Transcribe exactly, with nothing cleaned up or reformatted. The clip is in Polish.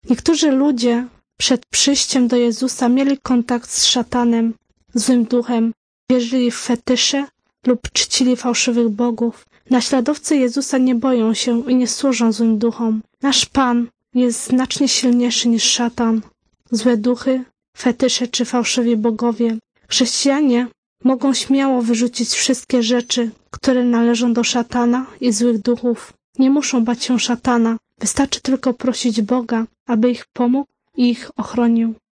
Niektórzy ludzie przed przyjściem do Jezusa mieli kontakt z szatanem, złym duchem, wierzyli w fetysze lub czcili fałszywych bogów. Naśladowcy Jezusa nie boją się i nie służą złym duchom. Nasz Pan jest znacznie silniejszy niż szatan, złe duchy, fetysze czy fałszywi bogowie. Chrześcijanie mogą śmiało wyrzucić wszystkie rzeczy, które należą do szatana i złych duchów. Nie muszą bać się szatana. Wystarczy tylko prosić Boga, aby ich pomógł i ich ochronił.